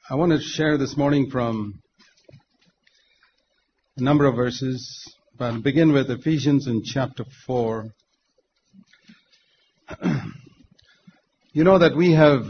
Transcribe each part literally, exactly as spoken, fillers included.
I want to share this morning from a number of verses, but I'll begin with Ephesians in chapter four. You know that we have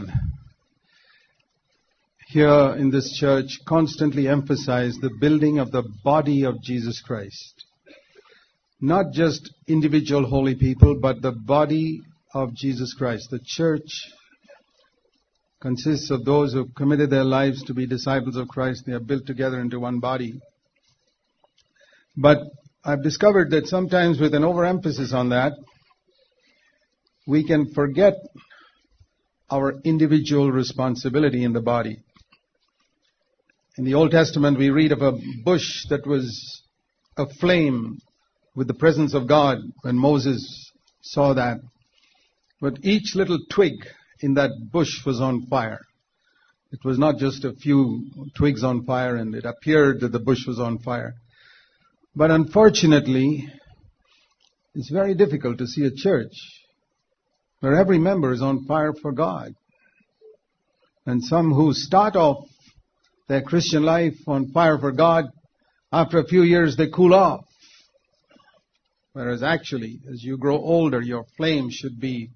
here in this church constantly emphasized the building of the body of Jesus Christ. Not just individual holy people, but the body of Jesus Christ. The church consists of those who have committed their lives to be disciples of Christ. They are built together into one body. But I've discovered that sometimes with an overemphasis on that, we can forget our individual responsibility in the body. In the Old Testament, we read of a bush that was aflame with the presence of God when Moses saw that. But each little twig in that bush was on fire. It was not just a few twigs on fire and it appeared that the bush was on fire. But unfortunately, it's very difficult to see a church where every member is on fire for God. And some who start off their Christian life on fire for God, after a few years they cool off. Whereas actually, as you grow older, your flame should be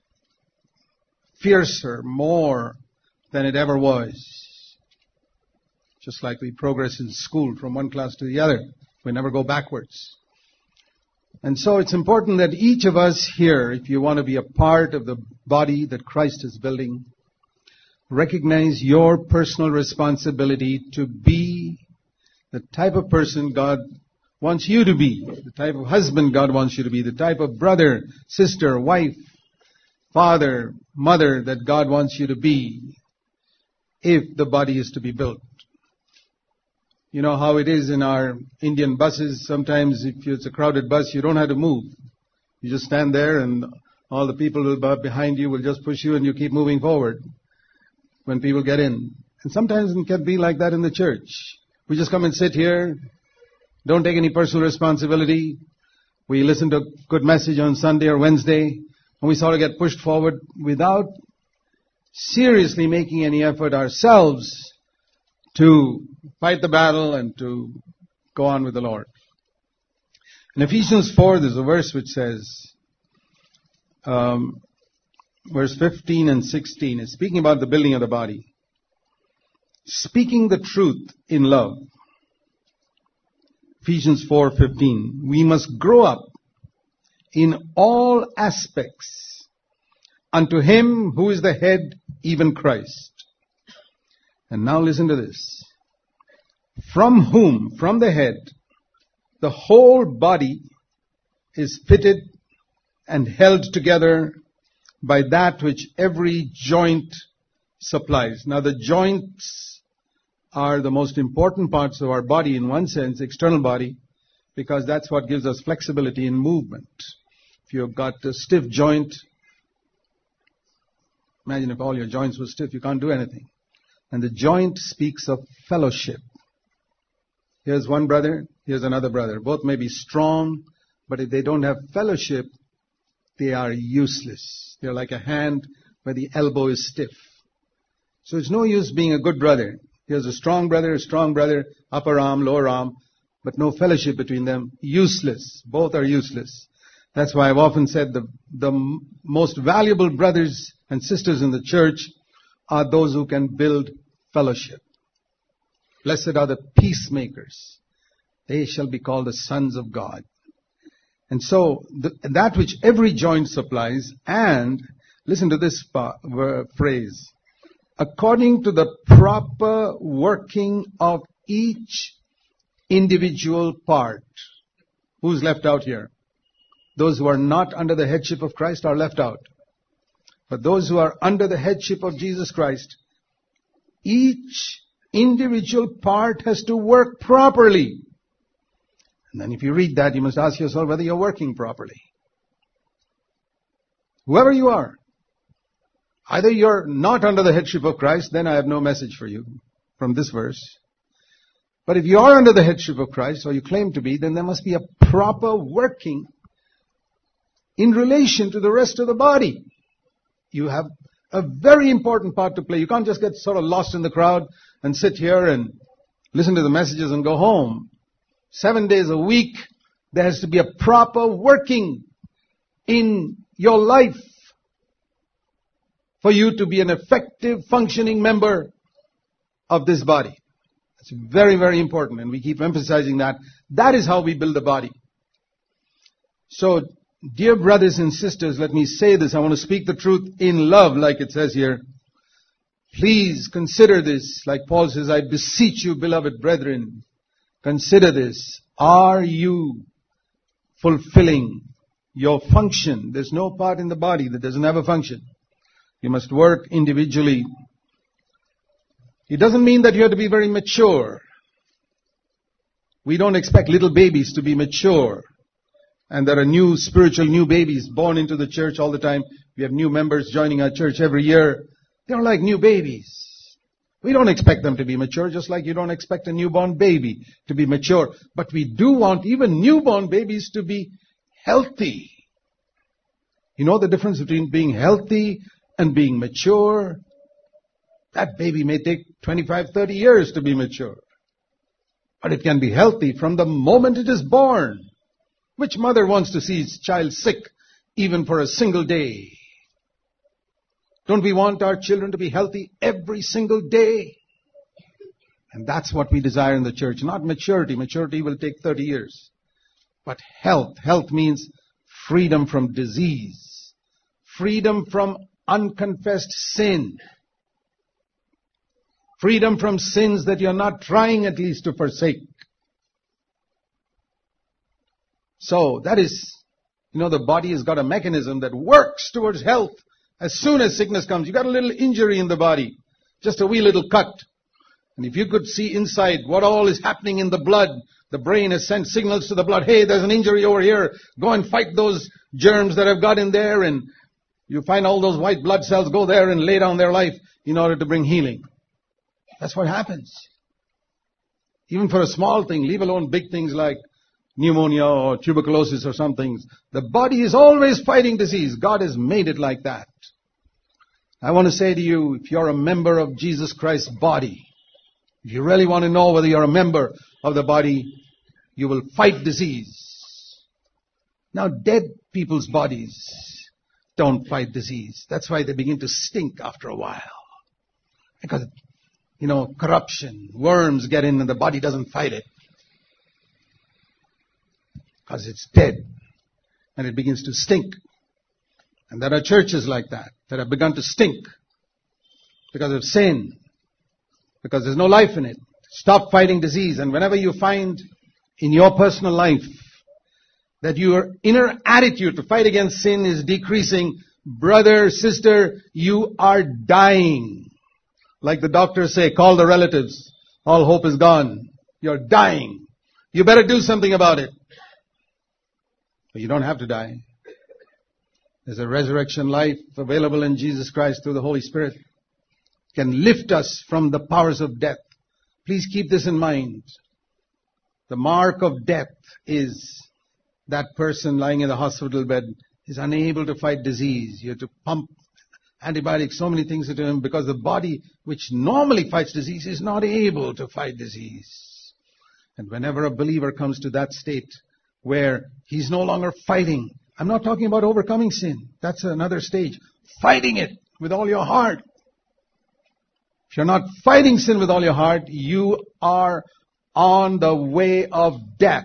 fiercer, more than it ever was. Just like we progress in school from one class to the other. We never go backwards. And so it's important that each of us here, if you want to be a part of the body that Christ is building, recognize your personal responsibility to be the type of person God wants you to be, the type of husband God wants you to be, the type of brother, sister, wife, father, mother that God wants you to be if the body is to be built. You know how it is in our Indian buses. Sometimes if it's a crowded bus, you don't have to move. You just stand there and all the people behind you will just push you and you keep moving forward when people get in. And sometimes it can be like that in the church. We just come and sit here, don't take any personal responsibility. We listen to a good message on Sunday or Wednesday, and we sort of get pushed forward without seriously making any effort ourselves to fight the battle and to go on with the Lord. In Ephesians four, there's a verse which says, um, verse fifteen and sixteen, is speaking about the building of the body. Speaking the truth in love. Ephesians four fifteen. We must grow up in all aspects unto Him who is the head, even Christ. And now listen to this. From whom, from the head, the whole body is fitted and held together by that which every joint supplies. Now the joints are the most important parts of our body in one sense, external body, because that's what gives us flexibility in movement. If you've got a stiff joint, imagine if all your joints were stiff, you can't do anything. And the joint speaks of fellowship. Here's one brother, here's another brother. Both may be strong, but if they don't have fellowship, they are useless. They're like a hand where the elbow is stiff. So it's no use being a good brother. Here's a strong brother, a strong brother, upper arm, lower arm, but no fellowship between them. Useless. Both are useless. That's why I've often said the, the most valuable brothers and sisters in the church are those who can build fellowship. Blessed are the peacemakers. They shall be called the sons of God. And so the, that which every joint supplies, and listen to this pa, uh, phrase, according to the proper working of each individual part. Who's left out here? Those who are not under the headship of Christ are left out. But those who are under the headship of Jesus Christ, each individual part has to work properly. And then if you read that, you must ask yourself whether you're working properly. Whoever you are, either you're not under the headship of Christ, then I have no message for you from this verse. But if you are under the headship of Christ, or you claim to be, then there must be a proper working in relation to the rest of the body. You have a very important part to play. You can't just get sort of lost in the crowd and sit here and listen to the messages and go home. Seven days a week, there has to be a proper working in your life for you to be an effective, functioning member of this body. It's very, very important, and we keep emphasizing that. That is how we build the body. So, dear brothers and sisters, let me say this. I want to speak the truth in love, like it says here. Please consider this, like Paul says, I beseech you, beloved brethren, consider this. Are you fulfilling your function? There's no part in the body that doesn't have a function. You must work individually. It doesn't mean that you have to be very mature. We don't expect little babies to be mature. And there are new spiritual new babies born into the church all the time. We have new members joining our church every year. They're like new babies. We don't expect them to be mature, just like you don't expect a newborn baby to be mature. But we do want even newborn babies to be healthy. You know the difference between being healthy and being mature? That baby may take twenty-five, thirty years to be mature. But it can be healthy from the moment it is born. Which mother wants to see its child sick even for a single day? Don't we want our children to be healthy every single day? And that's what we desire in the church. Not maturity. Maturity will take thirty years. But health. Health means freedom from disease. Freedom from unconfessed sin. Freedom from sins that you're not trying at least to forsake. So that is, you know, the body has got a mechanism that works towards health. As soon as sickness comes, you got a little injury in the body, just a wee little cut. And if you could see inside what all is happening in the blood, the brain has sent signals to the blood, hey, there's an injury over here. Go and fight those germs that have got in there, and you find all those white blood cells, go there and lay down their life in order to bring healing. That's what happens. Even for a small thing, leave alone big things like pneumonia or tuberculosis or something. The body is always fighting disease. God has made it like that. I want to say to you, if you're a member of Jesus Christ's body, if you really want to know whether you're a member of the body, you will fight disease. Now, dead people's bodies don't fight disease. That's why they begin to stink after a while. Because, you know, corruption, worms get in and the body doesn't fight it. Because it's dead. And it begins to stink. And there are churches like that, that have begun to stink. Because of sin. Because there's no life in it. Stop fighting disease. And whenever you find in your personal life that your inner attitude to fight against sin is decreasing, brother, sister, you are dying. Like the doctors say, call the relatives. All hope is gone. You're dying. You better do something about it. But you don't have to die. There's a resurrection life available in Jesus Christ through the Holy Spirit. It can lift us from the powers of death. Please keep this in mind. The mark of death is that person lying in the hospital bed is unable to fight disease. You have to pump antibiotics, so many things into him, because the body which normally fights disease is not able to fight disease. And whenever a believer comes to that state where he's no longer fighting, I'm not talking about overcoming sin. That's another stage. Fighting it with all your heart. If you're not fighting sin with all your heart, you are on the way of death.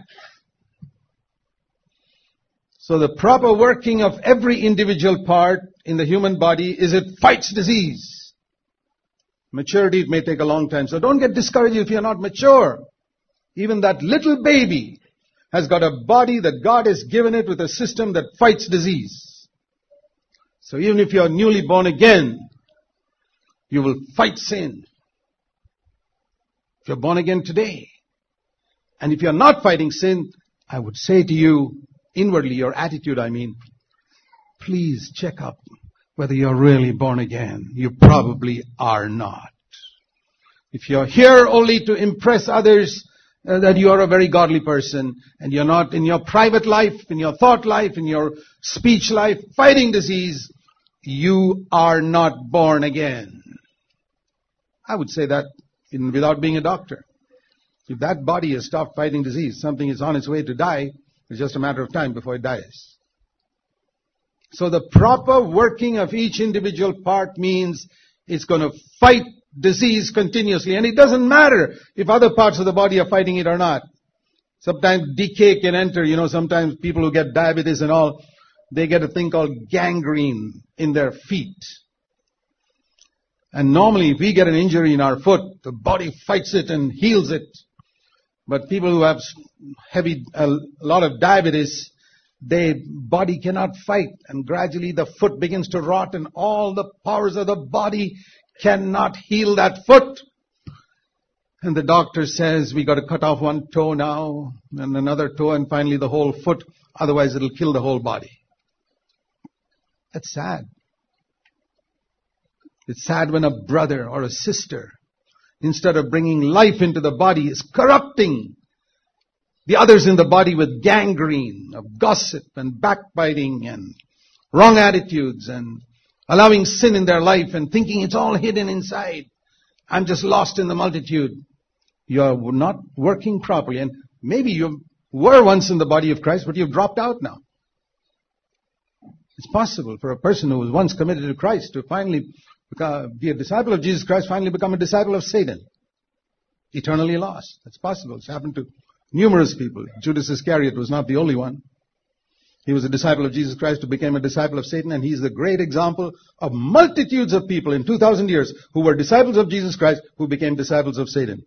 So the proper working of every individual part in the human body is it fights disease. Maturity, it may take a long time. So don't get discouraged if you're not mature. Even that little baby has got a body that God has given it with a system that fights disease. So even if you're newly born again, you will fight sin. If you're born again today, and if you're not fighting sin, I would say to you, inwardly, your attitude, I mean, please check up whether you're really born again. You probably are not. If you're here only to impress others uh, that you are a very godly person, and you're not in your private life, in your thought life, in your speech life, fighting disease, you are not born again. I would say that in, without being a doctor. If that body has stopped fighting disease, something is on its way to die, it's just a matter of time before it dies. So the proper working of each individual part means it's going to fight disease continuously. And it doesn't matter if other parts of the body are fighting it or not. Sometimes decay can enter. You know, sometimes people who get diabetes and all, they get a thing called gangrene in their feet. And normally if we get an injury in our foot, the body fights it and heals it. But people who have heavy, a lot of diabetes, their body cannot fight. And gradually the foot begins to rot and all the powers of the body cannot heal that foot. And the doctor says, we got to cut off one toe now and another toe and finally the whole foot. Otherwise it'll kill the whole body. That's sad. It's sad when a brother or a sister, instead of bringing life into the body, is corrupting the others in the body with gangrene of gossip and backbiting and wrong attitudes and allowing sin in their life and thinking it's all hidden inside. I'm just lost in the multitude. You're not working properly. And maybe you were once in the body of Christ, but you've dropped out now. It's possible for a person who was once committed to Christ to finally become, be a disciple of Jesus Christ, finally become a disciple of Satan. Eternally lost. That's possible. It's happened to numerous people. Judas Iscariot was not the only one. He was a disciple of Jesus Christ who became a disciple of Satan, and he's the great example of multitudes of people in two thousand years who were disciples of Jesus Christ who became disciples of Satan.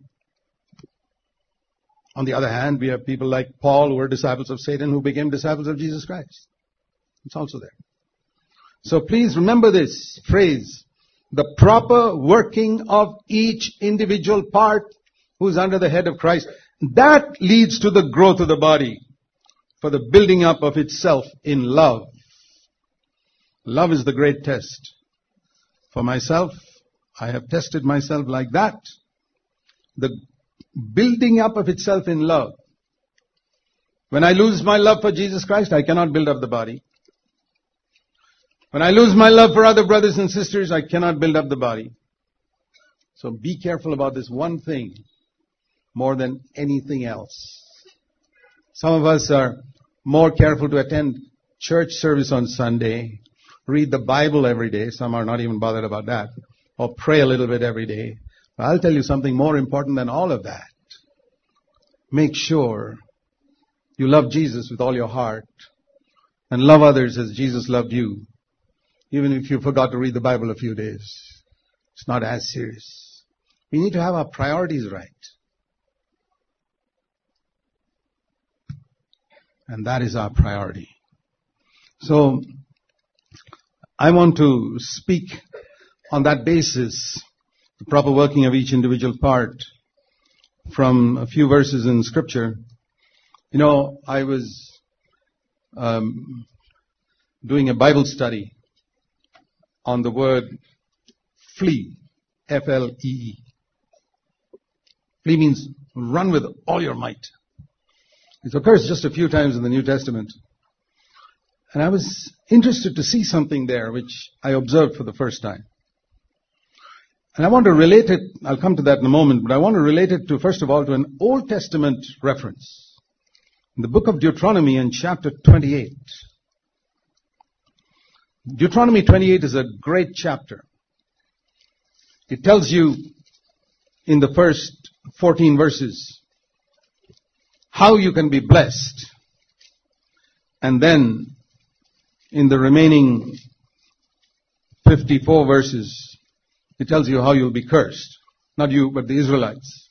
On the other hand, we have people like Paul who were disciples of Satan who became disciples of Jesus Christ. It's also there. So please remember this phrase, the proper working of each individual part who's under the head of Christ. That leads to the growth of the body for the building up of itself in love. Love is the great test. For myself, I have tested myself like that. The building up of itself in love. When I lose my love for Jesus Christ, I cannot build up the body. When I lose my love for other brothers and sisters, I cannot build up the body. So be careful about this one thing more than anything else. Some of us are more careful to attend church service on Sunday, read the Bible every day. Some are not even bothered about that. Or pray a little bit every day. But I'll tell you something more important than all of that. Make sure you love Jesus with all your heart and love others as Jesus loved you. Even if you forgot to read the Bible a few days. It's not as serious. We need to have our priorities right. And that is our priority. So, I want to speak on that basis, the proper working of each individual part, from a few verses in Scripture. You know, I was um, doing a Bible study on the word flee, F L E E. Flee means run with all your might. It occurs just a few times in the New Testament. And I was interested to see something there which I observed for the first time. And I want to relate it, I'll come to that in a moment, but I want to relate it to, first of all, to an Old Testament reference. In the book of Deuteronomy in chapter twenty-eight. Deuteronomy twenty-eight is a great chapter. It tells you in the first fourteen verses how you can be blessed. And then in the remaining fifty-four verses, it tells you how you'll be cursed. Not you, but the Israelites.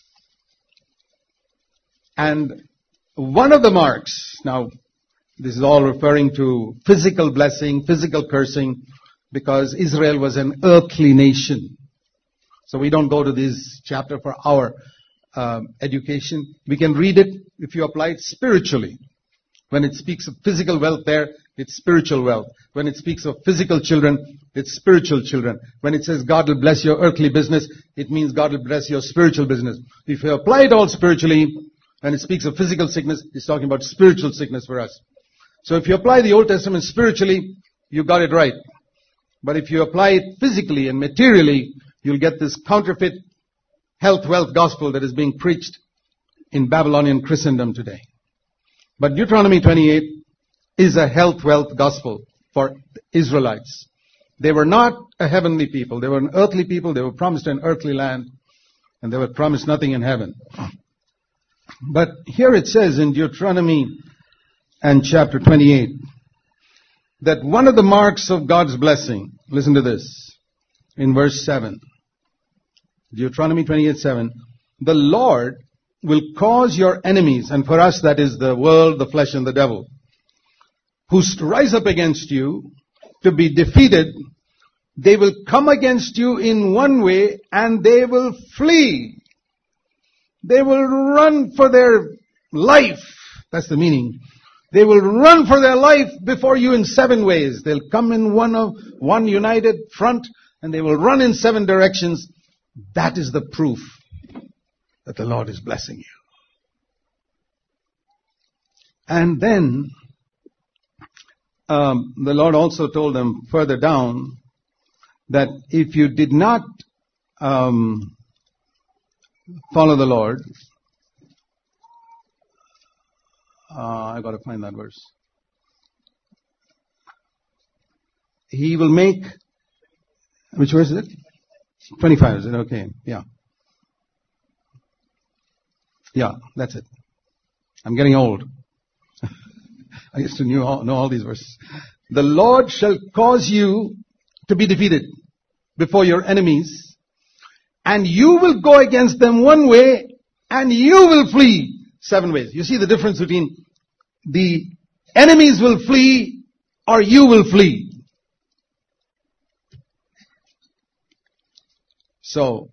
And one of the marks, now this is all referring to physical blessing, physical cursing, because Israel was an earthly nation. So we don't go to this chapter for our um, education. We can read it if you apply it spiritually. When it speaks of physical wealth there, it's spiritual wealth. When it speaks of physical children, it's spiritual children. When it says God will bless your earthly business, it means God will bless your spiritual business. If you apply it all spiritually, when it speaks of physical sickness, it's talking about spiritual sickness for us. So if you apply the Old Testament spiritually, you got it right. But if you apply it physically and materially, you'll get this counterfeit health, wealth gospel that is being preached in Babylonian Christendom today. But Deuteronomy twenty-eight is a health, wealth gospel for Israelites. They were not a heavenly people. They were an earthly people. They were promised an earthly land, and they were promised nothing in heaven. But here it says in Deuteronomy and chapter twenty-eight that one of the marks of God's blessing, listen to this, in verse seven, Deuteronomy twenty-eight seven, the Lord will cause your enemies, and for us that is the world, the flesh, and the devil, who rise up against you, to be defeated. They will come against you in one way and they will flee. They will run for their life. That's the meaning. They will run for their life before you in seven ways. They'll come in one of one united front and they will run in seven directions. That is the proof that the Lord is blessing you. And then um, the Lord also told them further down that if you did not um, follow the Lord, uh, I got to find that verse. He will make, which verse is it? twenty-five, is it? Okay, yeah. Yeah, that's it. I'm getting old. I used to know all, know all these verses. The Lord shall cause you to be defeated before your enemies, and you will go against them one way, and you will flee seven ways. You see the difference between the enemies will flee or you will flee. So,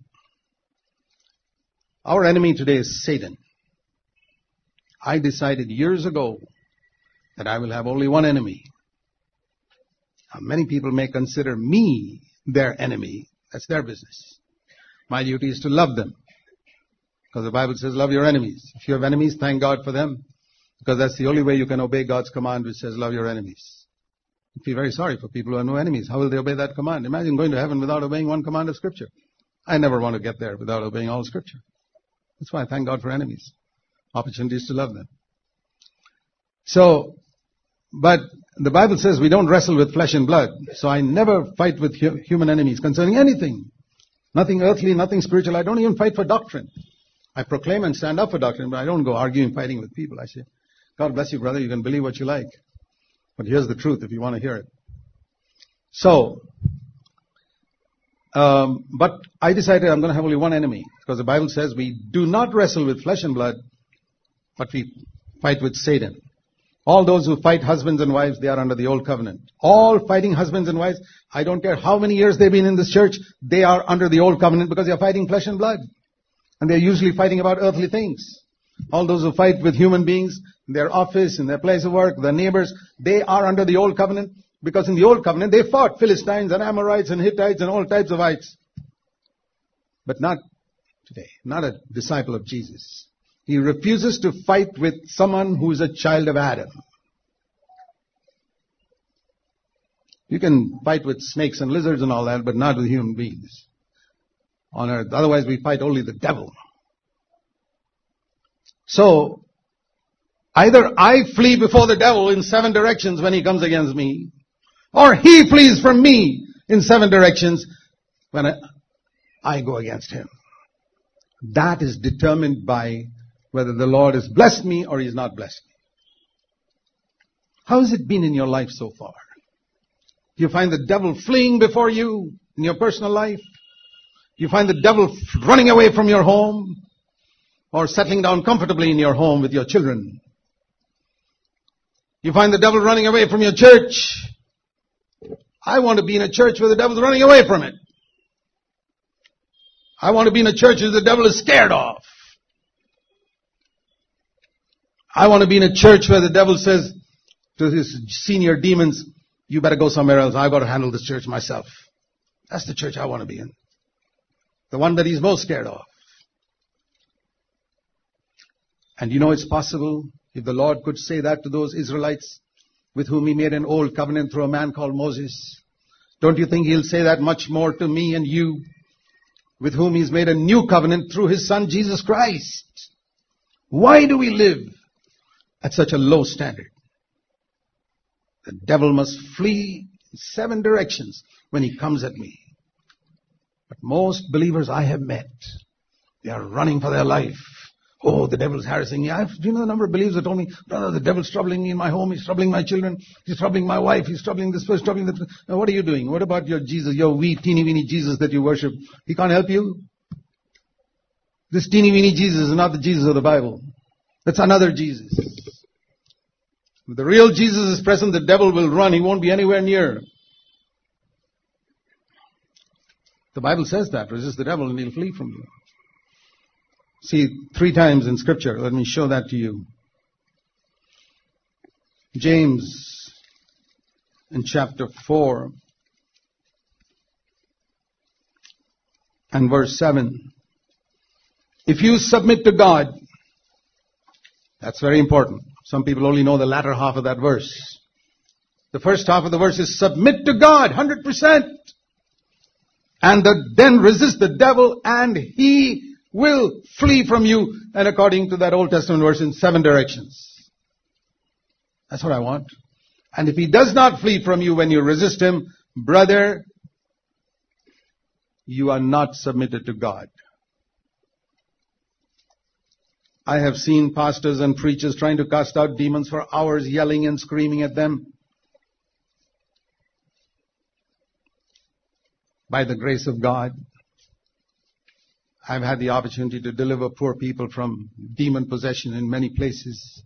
our enemy today is Satan. I decided years ago that I will have only one enemy. Now, many people may consider me their enemy. That's their business. My duty is to love them. Because the Bible says, love your enemies. If you have enemies, thank God for them. Because that's the only way you can obey God's command, which says, love your enemies. I feel very sorry for people who have no enemies. How will they obey that command? Imagine going to heaven without obeying one command of Scripture. I never want to get there without obeying all Scripture. That's why I thank God for enemies. Opportunities to love them. So, but the Bible says we don't wrestle with flesh and blood. So I never fight with hu- human enemies concerning anything. Nothing earthly, nothing spiritual. I don't even fight for doctrine. I proclaim and stand up for doctrine, but I don't go arguing, fighting with people. I say, God bless you, brother. You can believe what you like. But here's the truth if you want to hear it. So, um, but I decided I'm going to have only one enemy. Because the Bible says we do not wrestle with flesh and blood, but we fight with Satan. All those who fight husbands and wives, they are under the old covenant. All fighting husbands and wives, I don't care how many years they've been in this church, they are under the old covenant because they are fighting flesh and blood. And they're usually fighting about earthly things. All those who fight with human beings, in their office, in their place of work, their neighbors, they are under the old covenant because in the old covenant they fought Philistines and Amorites and Hittites and all types of ites. But not today. Not a disciple of Jesus. He refuses to fight with someone who is a child of Adam. You can fight with snakes and lizards and all that, but not with human beings on earth. Otherwise we fight only the devil. So, either I flee before the devil in seven directions when he comes against me, or he flees from me in seven directions when I, I go against him. That is determined by whether the Lord has blessed me or He has not blessed me. How has it been in your life so far? Do you find the devil fleeing before you in your personal life? Do you find the devil running away from your home? Or settling down comfortably in your home with your children? You find the devil running away from your church? I want to be in a church where the devil's running away from it. I want to be in a church where the devil is scared of. I want to be in a church where the devil says to his senior demons, you better go somewhere else. I've got to handle this church myself. That's the church I want to be in. The one that he's most scared of. And you know it's possible if the Lord could say that to those Israelites with whom He made an old covenant through a man called Moses. Don't you think He'll say that much more to me and you with whom He's made a new covenant through His Son Jesus Christ. Why do we live at such a low standard? The devil must flee in seven directions when he comes at me. But most believers I have met, they are running for their life. Oh, the devil's harassing me. I've, do you know the number of believers that told me, brother, the devil's troubling me in my home. He's troubling my children. He's troubling my wife. He's troubling this person, troubling that. Now, what are you doing? What about your Jesus, your wee, teeny weeny Jesus that you worship? He can't help you? This teeny weeny Jesus is not the Jesus of the Bible. That's another Jesus. If the real Jesus is present, the devil will run. He won't be anywhere near. The Bible says that. Resist the devil and he'll flee from you. See, three times in Scripture. Let me show that to you. James, in chapter four, and verse seven. If you submit to God, that's very important. Some people only know the latter half of that verse. The first half of the verse is submit to God, one hundred percent. And the, then resist the devil and he will flee from you. And according to that Old Testament verse, in seven directions. That's what I want. And if he does not flee from you when you resist him, brother, you are not submitted to God. I have seen pastors and preachers trying to cast out demons for hours, yelling and screaming at them. By the grace of God, I've had the opportunity to deliver poor people from demon possession in many places.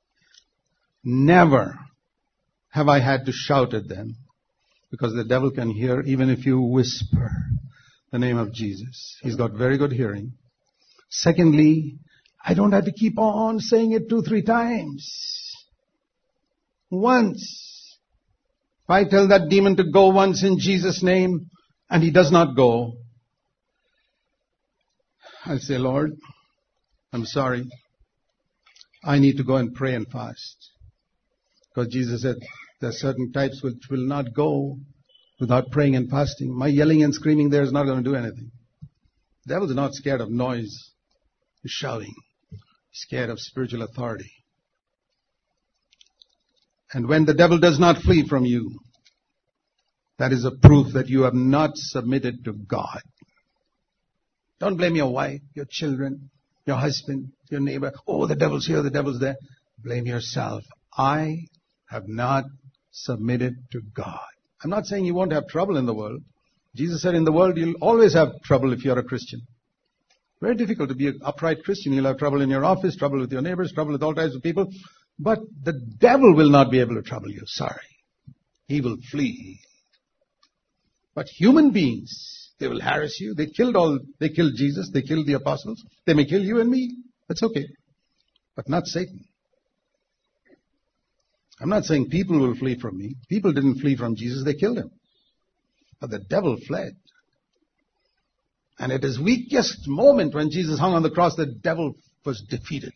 Never have I had to shout at them, because the devil can hear even if you whisper the name of Jesus. He's got very good hearing. Secondly, I don't have to keep on saying it two, three times. Once. If I tell that demon to go once in Jesus' name, and he does not go, I'll say, Lord, I'm sorry. I need to go and pray and fast. Because Jesus said there are certain types which will not go without praying and fasting. My yelling and screaming there is not going to do anything. The devil's not scared of noise, he's shouting. He's scared of spiritual authority. And when the devil does not flee from you, that is a proof that you have not submitted to God. Don't blame your wife, your children, your husband, your neighbor. Oh, the devil's here, the devil's there. Blame yourself. I have not submitted to God. I'm not saying you won't have trouble in the world. Jesus said in the world you'll always have trouble if you're a Christian. Very difficult to be an upright Christian. You'll have trouble in your office, trouble with your neighbors, trouble with all types of people. But the devil will not be able to trouble you. Sorry. He will flee. But human beings, they will harass you. They killed all, they killed Jesus. They killed the apostles. They may kill you and me. That's okay. But not Satan. I'm not saying people will flee from me. People didn't flee from Jesus. They killed him. But the devil fled. And at his weakest moment when Jesus hung on the cross, the devil was defeated.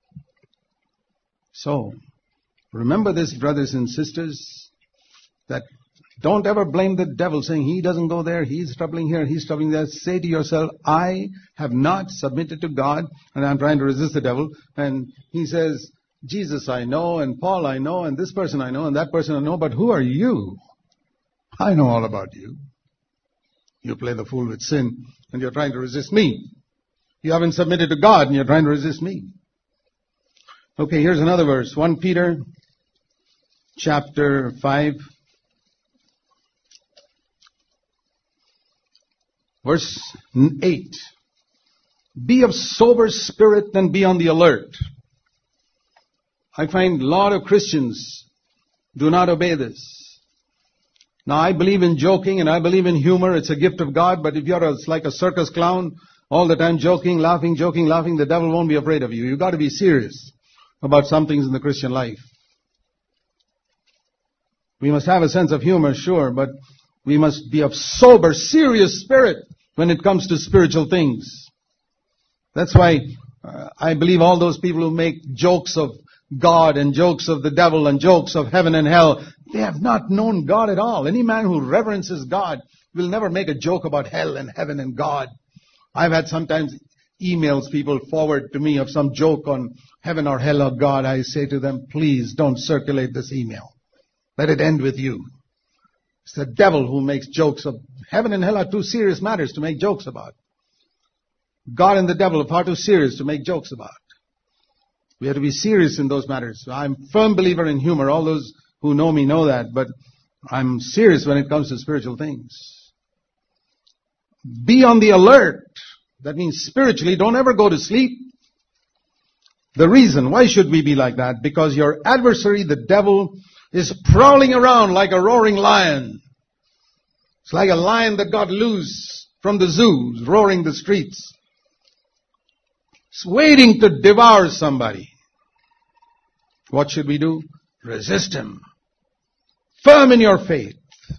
So, remember this, brothers and sisters, that don't ever blame the devil saying he doesn't go there, he's troubling here, he's troubling there. Say to yourself, I have not submitted to God and I'm trying to resist the devil. And he says, Jesus I know, and Paul I know, and this person I know, and that person I know, but who are you? I know all about you. You play the fool with sin and you're trying to resist me. You haven't submitted to God and you're trying to resist me. Okay, here's another verse. First Peter chapter five. Verse eight. Be of sober spirit and be on the alert. I find a lot of Christians do not obey this. Now I believe in joking and I believe in humor. It's a gift of God. But if you're a, like a circus clown, all the time joking, laughing, joking, laughing, the devil won't be afraid of you. You've got to be serious about some things in the Christian life. We must have a sense of humor, sure, but we must be of sober, serious spirit when it comes to spiritual things. That's why uh, I believe all those people who make jokes of God and jokes of the devil and jokes of heaven and hell, they have not known God at all. Any man who reverences God will never make a joke about hell and heaven and God. I've had sometimes emails people forward to me of some joke on heaven or hell or God. I say to them, please don't circulate this email. Let it end with you. It's the devil who makes jokes of heaven and hell are two serious matters to make jokes about. God and the devil are far too serious to make jokes about. We have to be serious in those matters. I'm a firm believer in humor. All those who know me know that. But I'm serious when it comes to spiritual things. Be on the alert. That means spiritually, don't ever go to sleep. The reason, why should we be like that? Because your adversary, the devil, is prowling around like a roaring lion. It's like a lion that got loose from the zoo, roaring the streets. It's waiting to devour somebody. What should we do? Resist him. Firm in your faith.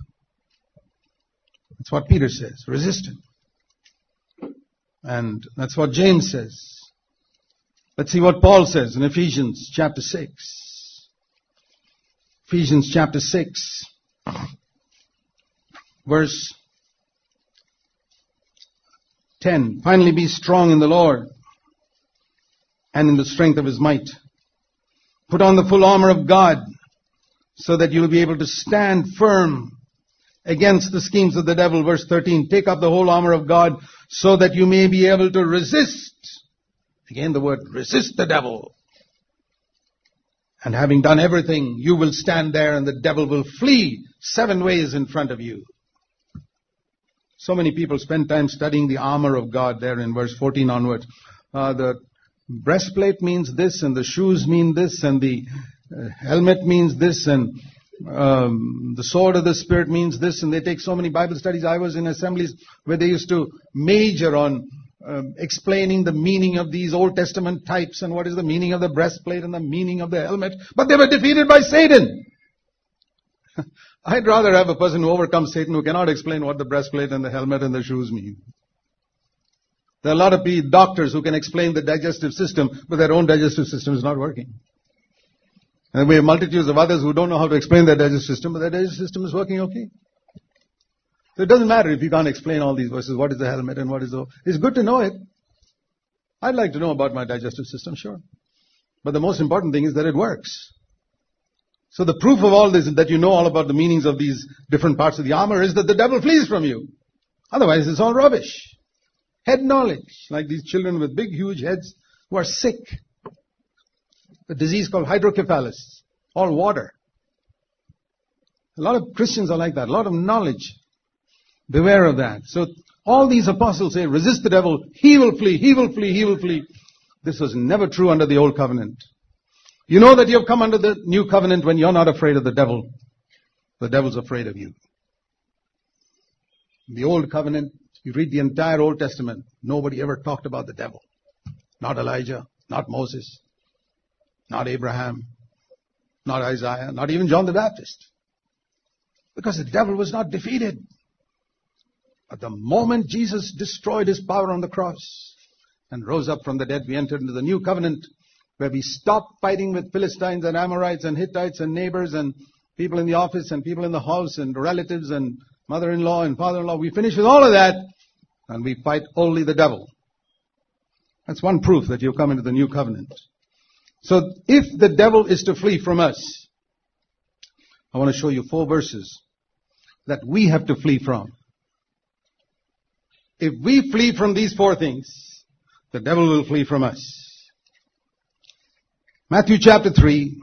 That's what Peter says. Resist him. And that's what James says. Let's see what Paul says in Ephesians chapter six. Ephesians chapter six, verse ten. Finally be strong in the Lord and in the strength of his might. Put on the full armor of God so that you'll be able to stand firm against the schemes of the devil. Verse thirteen, take up the whole armor of God so that you may be able to resist. Again the word, resist the devil. And having done everything, you will stand there and the devil will flee seven ways in front of you. So many people spend time studying the armor of God there in verse fourteen onwards. Uh, the breastplate means this, and the shoes mean this, and the uh, helmet means this, and um, the sword of the Spirit means this, and they take so many Bible studies. I was in assemblies where they used to major on um, explaining the meaning of these Old Testament types and what is the meaning of the breastplate and the meaning of the helmet, but they were defeated by Satan. I'd rather have a person who overcomes Satan who cannot explain what the breastplate and the helmet and the shoes mean. There are a lot of doctors who can explain the digestive system, but their own digestive system is not working. And we have multitudes of others who don't know how to explain their digestive system, but their digestive system is working okay. So it doesn't matter if you can't explain all these verses, what is the helmet and what is the... It's good to know it. I'd like to know about my digestive system, sure. But the most important thing is that it works. So the proof of all this is that you know all about the meanings of these different parts of the armor is that the devil flees from you. Otherwise it's all rubbish. Head knowledge, like these children with big, huge heads who are sick. A disease called hydrocephalus, all water. A lot of Christians are like that, a lot of knowledge. Beware of that. So all these apostles say, resist the devil, he will flee, he will flee, he will flee. This was never true under the old covenant. You know that you have come under the new covenant when you're not afraid of the devil. The devil's afraid of you. The old covenant, you read the entire Old Testament, nobody ever talked about the devil. Not Elijah, not Moses, not Abraham, not Isaiah, not even John the Baptist. Because the devil was not defeated. At the moment Jesus destroyed his power on the cross and rose up from the dead, we entered into the new covenant where we stopped fighting with Philistines and Amorites and Hittites and neighbors and people in the office and people in the house and relatives and mother-in-law and father-in-law. We finish with all of that and we fight only the devil. That's one proof that you've come into the new covenant. So if the devil is to flee from us, I want to show you four verses that we have to flee from. If we flee from these four things, the devil will flee from us. Matthew chapter three,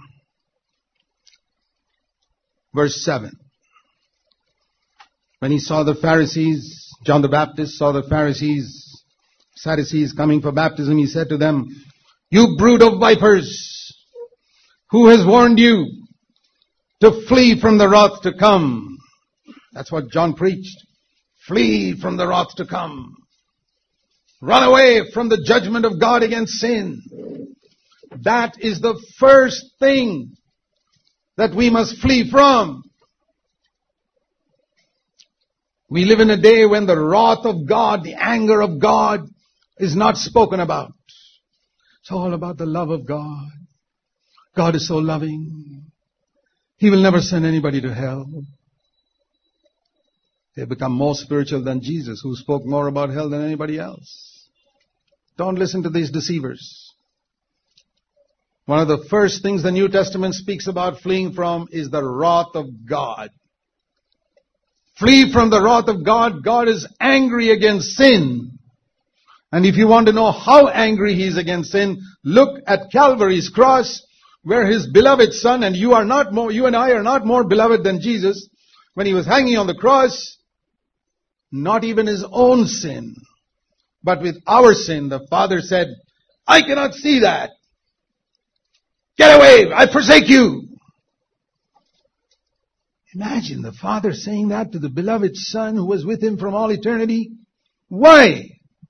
verse seven. When he saw the Pharisees, John the Baptist saw the Pharisees, Sadducees coming for baptism, he said to them, you brood of vipers, who has warned you to flee from the wrath to come? That's what John preached. Flee from the wrath to come. Run away from the judgment of God against sin. That is the first thing that we must flee from. We live in a day when the wrath of God, the anger of God is not spoken about. It's all about the love of God. God is so loving. He will never send anybody to hell. They become more spiritual than Jesus, who spoke more about hell than anybody else. Don't listen to these deceivers. One of the first things the New Testament speaks about fleeing from is the wrath of God. Flee from the wrath of God. God is angry against sin. And if you want to know how angry He is against sin, look at Calvary's cross, where His beloved Son, and you are not more, you and I are not more beloved than Jesus, when He was hanging on the cross, not even His own sin, but with our sin, the Father said, I cannot see that. Get away, I forsake you. Imagine the Father saying that to the beloved Son who was with Him from all eternity. Why?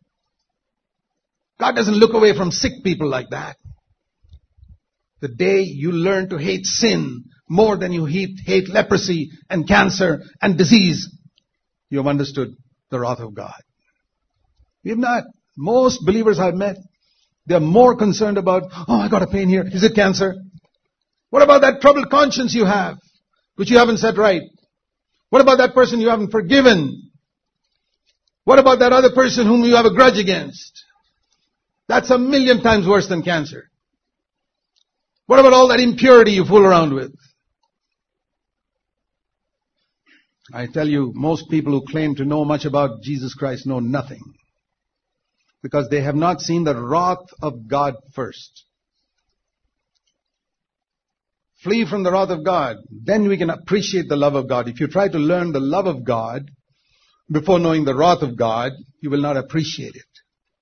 God doesn't look away from sick people like that. The day you learn to hate sin more than you hate, hate leprosy and cancer and disease, you have understood the wrath of God. We have not. Most believers I've met, they are more concerned about, oh, I got a pain here. Is it cancer? What about that troubled conscience you have, which you haven't set right? What about that person you haven't forgiven? What about that other person whom you have a grudge against? That's a million times worse than cancer. What about all that impurity you fool around with? I tell you, most people who claim to know much about Jesus Christ know nothing. Because they have not seen the wrath of God first. Flee from the wrath of God. Then we can appreciate the love of God. If you try to learn the love of God before knowing the wrath of God, you will not appreciate it.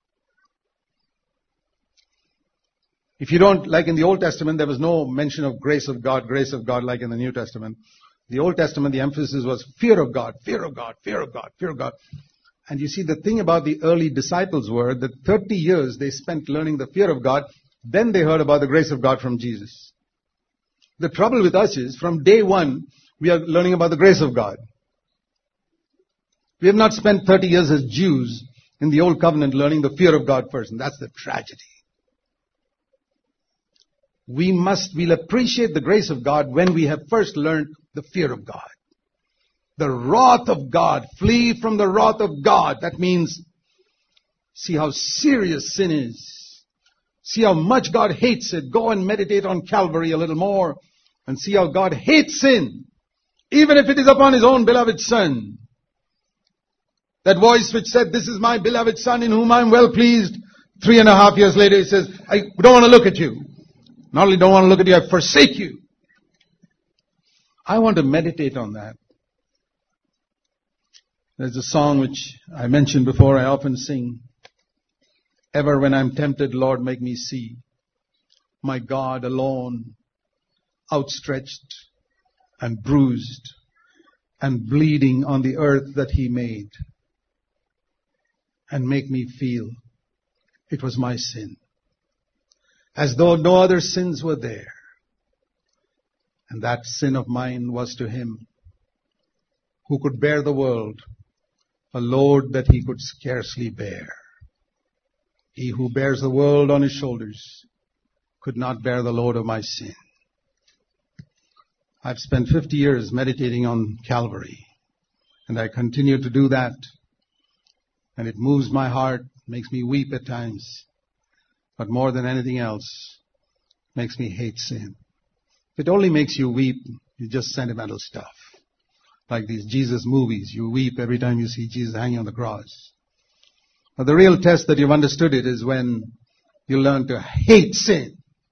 If you don't, like in the Old Testament, there was no mention of grace of God, grace of God like in the New Testament. The Old Testament, the emphasis was fear of God, fear of God, fear of God, fear of God. And you see, the thing about the early disciples were that thirty years they spent learning the fear of God. Then they heard about the grace of God from Jesus. The trouble with us is, from day one, we are learning about the grace of God. We have not spent thirty years as Jews in the Old Covenant learning the fear of God first. And that's the tragedy. We must, we'll appreciate the grace of God when we have first learned the fear of God. The wrath of God. Flee from the wrath of God. That means, see how serious sin is. See how much God hates it. Go and meditate on Calvary a little more and see how God hates sin. Even if it is upon His own beloved Son. That voice which said, this is my beloved Son in whom I am well pleased. Three and a half years later He says, I don't want to look at you. Not only don't want to look at you, I forsake you. I want to meditate on that. There's a song which I mentioned before, I often sing. Ever when I'm tempted, Lord, make me see my God alone, outstretched and bruised and bleeding on the earth that He made. And make me feel it was my sin. As though no other sins were there. And that sin of mine was to Him who could bear the world, a load that He could scarcely bear. He who bears the world on His shoulders could not bear the load of my sin. I've spent fifty years meditating on Calvary, and I continue to do that. And it moves my heart, makes me weep at times. But more than anything else, makes me hate sin. If it only makes you weep, it's just sentimental stuff. Like these Jesus movies, you weep every time you see Jesus hanging on the cross. But the real test that you've understood it is when you learn to hate sin.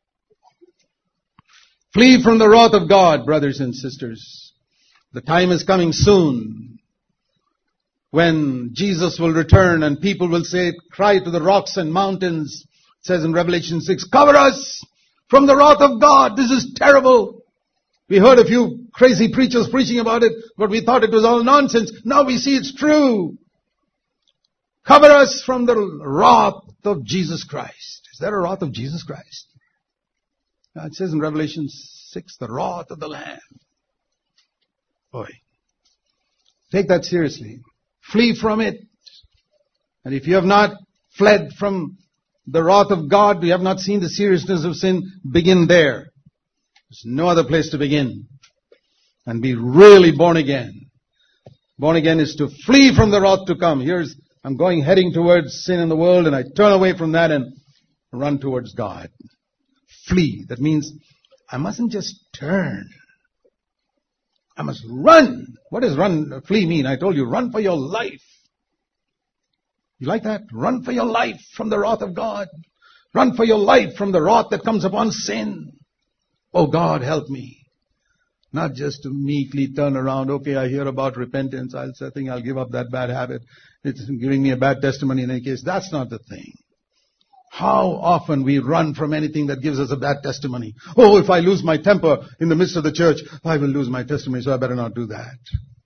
Flee from the wrath of God, brothers and sisters. The time is coming soon when Jesus will return and people will say, cry to the rocks and mountains. It says in Revelation six, cover us from the wrath of God. This is terrible. We heard a few crazy preachers preaching about it, but we thought it was all nonsense. Now we see it's true. Cover us from the wrath of Jesus Christ. Is there a wrath of Jesus Christ? It says in Revelation six, the wrath of the Lamb. Boy, take that seriously. Flee from it. And if you have not fled from the wrath of God, you have not seen the seriousness of sin, begin there. There's no other place to begin. And be really born again. Born again is to flee from the wrath to come. Here's, I'm going heading towards sin in the world, and I turn away from that and run towards God. Flee. That means I mustn't just turn. I must run. What does run, flee mean? I told you, run for your life. You like that? Run for your life from the wrath of God. Run for your life from the wrath that comes upon sin. Oh God, help me. Not just to meekly turn around. Okay, I hear about repentance. I'll say, I think I'll give up that bad habit. It's giving me a bad testimony in any case. That's not the thing. How often we run from anything that gives us a bad testimony. Oh, if I lose my temper in the midst of the church, I will lose my testimony, so I better not do that.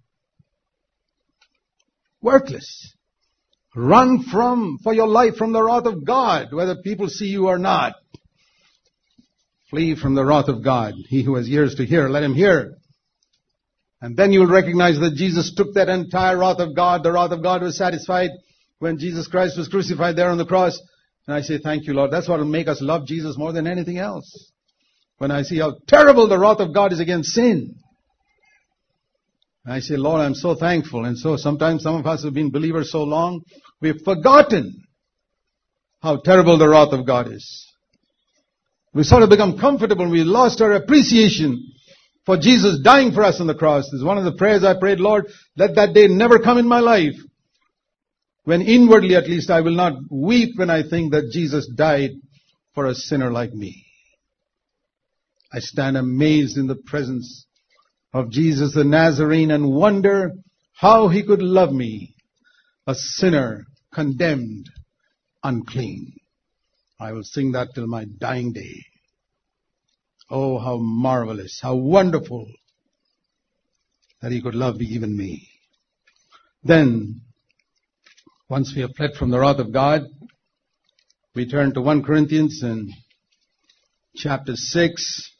Worthless. Run from, for your life from the wrath of God, whether people see you or not. Flee from the wrath of God. He who has ears to hear, let him hear. And then you'll recognize that Jesus took that entire wrath of God. The wrath of God was satisfied when Jesus Christ was crucified there on the cross. And I say, thank you, Lord. That's what will make us love Jesus more than anything else. When I see how terrible the wrath of God is against sin. And I say, Lord, I'm so thankful. And so sometimes some of us have been believers so long, we've forgotten how terrible the wrath of God is. We sort of become comfortable and we lost our appreciation for Jesus dying for us on the cross. This is one of the prayers I prayed, Lord, let that day never come in my life, when inwardly at least I will not weep when I think that Jesus died for a sinner like me. I stand amazed in the presence of Jesus the Nazarene and wonder how he could love me, a sinner, condemned, unclean. I will sing that till my dying day. Oh, how marvelous, how wonderful that he could love even me. Then, once we have fled from the wrath of God, we turn to First Corinthians and chapter six.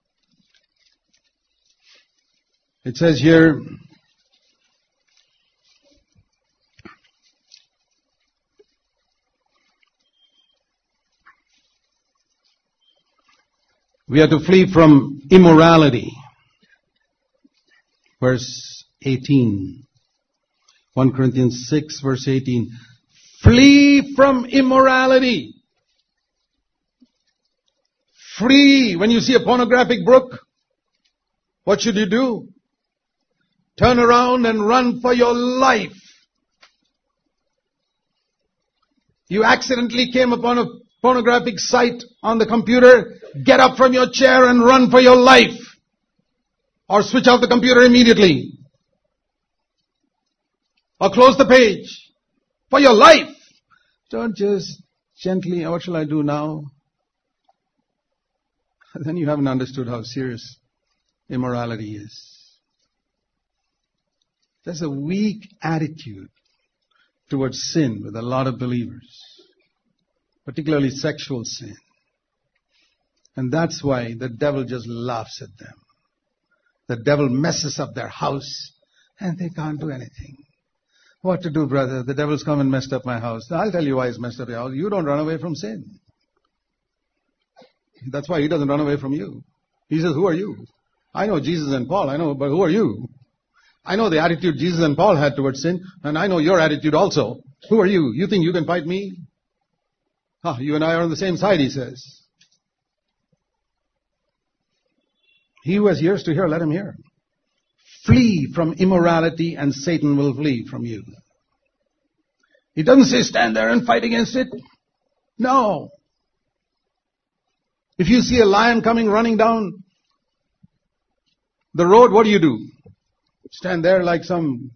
It says here, we are to flee from immorality. Verse eighteen. First Corinthians six, verse eighteen. Flee from immorality. Flee. When you see a pornographic book, what should you do? Turn around and run for your life. You accidentally came upon a pornographic site on the computer, get up from your chair and run for your life. Or switch off the computer immediately. Or close the page. For your life. Don't just gently, what shall I do now? Then you haven't understood how serious immorality is. There's a weak attitude towards sin with a lot of believers. Particularly sexual sin. And that's why the devil just laughs at them. The devil messes up their house and they can't do anything. What to do, brother? The devil's come and messed up my house. I'll tell you why he's messed up your house. You don't run away from sin. That's why he doesn't run away from you. He says, who are you? I know Jesus and Paul, I know, but who are you? I know the attitude Jesus and Paul had towards sin, and I know your attitude also. Who are you? You think you can fight me? Ah, you and I are on the same side, he says. He who has ears to hear, let him hear. Flee from immorality and Satan will flee from you. He doesn't say stand there and fight against it. No. If you see a lion coming running down the road, what do you do? Stand there like some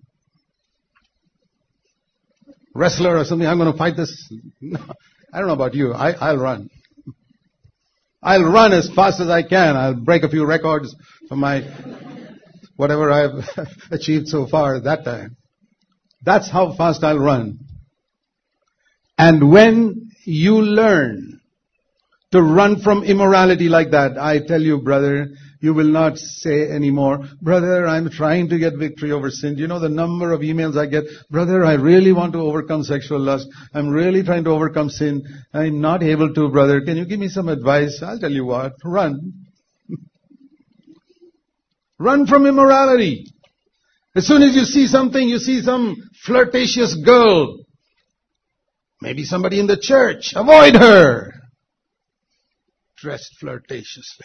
wrestler or something. I'm going to fight this. No, I don't know about you. I, I'll run. I'll run as fast as I can. I'll break a few records for my whatever I've achieved so far at that time. That's how fast I'll run. And when you learn to run from immorality like that, I tell you, brother, you will not say anymore, brother, I'm trying to get victory over sin. Do you know the number of emails I get? Brother, I really want to overcome sexual lust. I'm really trying to overcome sin. I'm not able to, brother. Can you give me some advice? I'll tell you what. Run. Run from immorality. As soon as you see something, you see some flirtatious girl, maybe somebody in the church, avoid her. Dressed flirtatiously.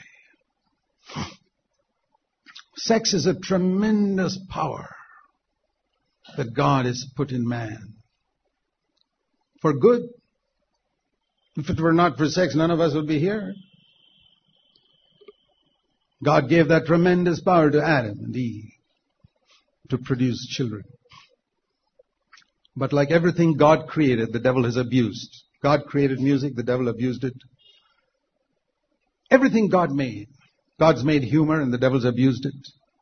Sex is a tremendous power that God has put in man. For good. If it were not for sex, none of us would be here. God gave that tremendous power to Adam and Eve to produce children. But like everything God created, the devil has abused. God created music, the devil abused it. Everything God made. God's made humor and the devil's abused it.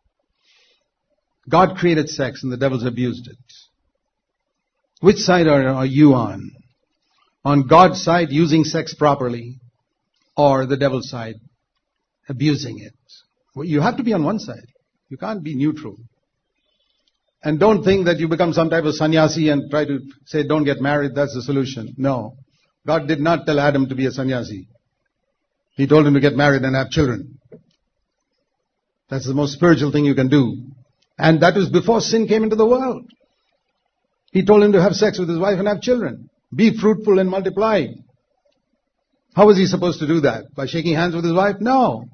God created sex and the devil's abused it. Which side are, are you on? On God's side, using sex properly, or the devil's side, abusing it? Well, you have to be on one side. You can't be neutral. And don't think that you become some type of sannyasi and try to say, don't get married, that's the solution. No. God did not tell Adam to be a sannyasi. He told him to get married and have children. That's the most spiritual thing you can do. And that was before sin came into the world. He told him to have sex with his wife and have children. Be fruitful and multiply. How was he supposed to do that? By shaking hands with his wife? No.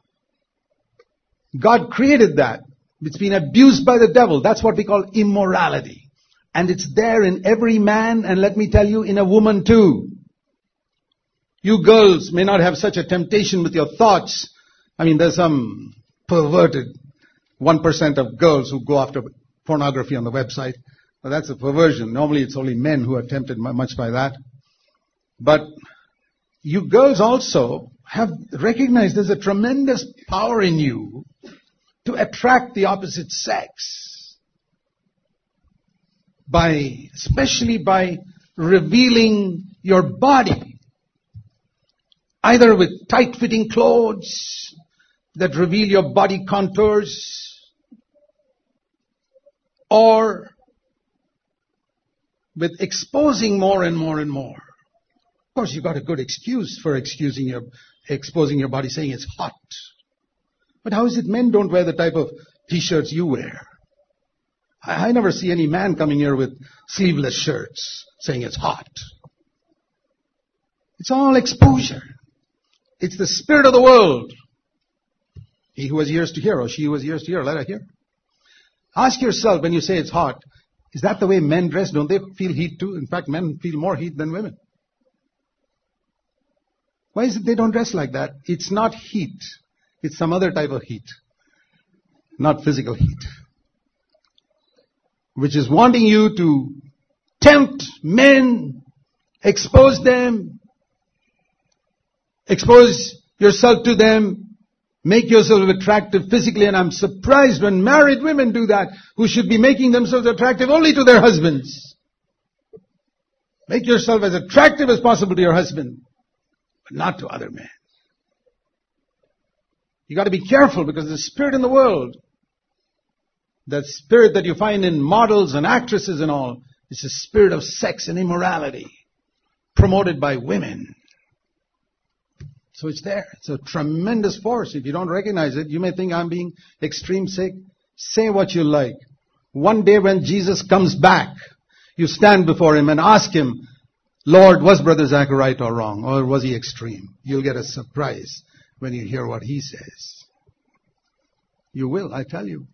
God created that. It's been abused by the devil. That's what we call immorality. And it's there in every man, and let me tell you, in a woman too. You girls may not have such a temptation with your thoughts. I mean, there's some perverted one percent of girls who go after pornography on the website. Well, that's a perversion. Normally it's only men who are tempted much by that. But you girls also have recognized there's a tremendous power in you to attract the opposite sex. By, especially by revealing your body. Either with tight-fitting clothes that reveal your body contours, or with exposing more and more and more. Of course, you've got a good excuse for excusing your, exposing your body, saying it's hot. But how is it men don't wear the type of t-shirts you wear? I, I never see any man coming here with sleeveless shirts saying it's hot. It's all exposure. It's the spirit of the world. He who has ears to hear, or she who has ears to hear, let her hear. Ask yourself when you say it's hot, is that the way men dress? Don't they feel heat too? In fact, men feel more heat than women. Why is it they don't dress like that? It's not heat. It's some other type of heat. Not physical heat. Which is wanting you to tempt men, expose them, expose yourself to them, make yourself attractive physically. And I'm surprised when married women do that, who should be making themselves attractive only to their husbands. Make yourself as attractive as possible to your husband, but not to other men. You got to be careful, because the spirit in the world, that spirit that you find in models and actresses and all, is a spirit of sex and immorality promoted by women. So it's there. It's a tremendous force. If you don't recognize it, you may think I'm being extreme sick. Say what you like. One day when Jesus comes back, you stand before him and ask him, Lord, was Brother Zach right or wrong? Or was he extreme? You'll get a surprise when you hear what he says. You will, I tell you.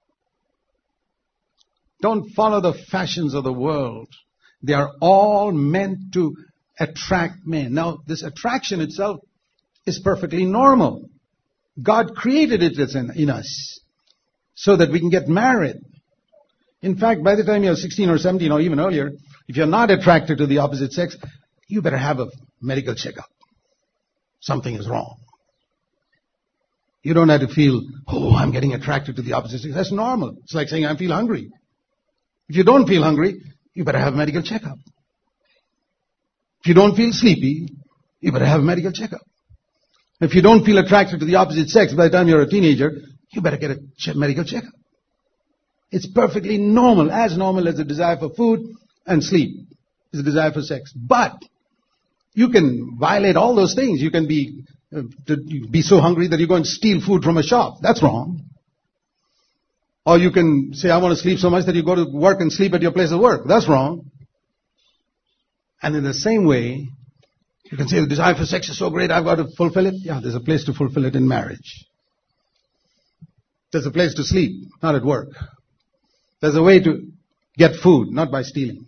Don't follow the fashions of the world. They are all meant to attract men. Now, this attraction itself is perfectly normal. God created it in us so that we can get married. In fact, by the time you're sixteen or seventeen or even earlier, if you're not attracted to the opposite sex, you better have a medical checkup. Something is wrong. You don't have to feel, oh, I'm getting attracted to the opposite sex. That's normal. It's like saying I feel hungry. If you don't feel hungry, you better have a medical checkup. If you don't feel sleepy, you better have a medical checkup. If you don't feel attracted to the opposite sex by the time you're a teenager, you better get a ch- medical checkup. It's perfectly normal, as normal as the desire for food and sleep is the desire for sex. But you can violate all those things. You can be uh, to be so hungry that you go and steal food from a shop. That's wrong. Or you can say, I want to sleep so much that you go to work and sleep at your place of work. That's wrong. And in the same way, you can say the desire for sex is so great, I've got to fulfill it. Yeah, there's a place to fulfill it in marriage. There's a place to sleep, not at work. There's a way to get food, not by stealing.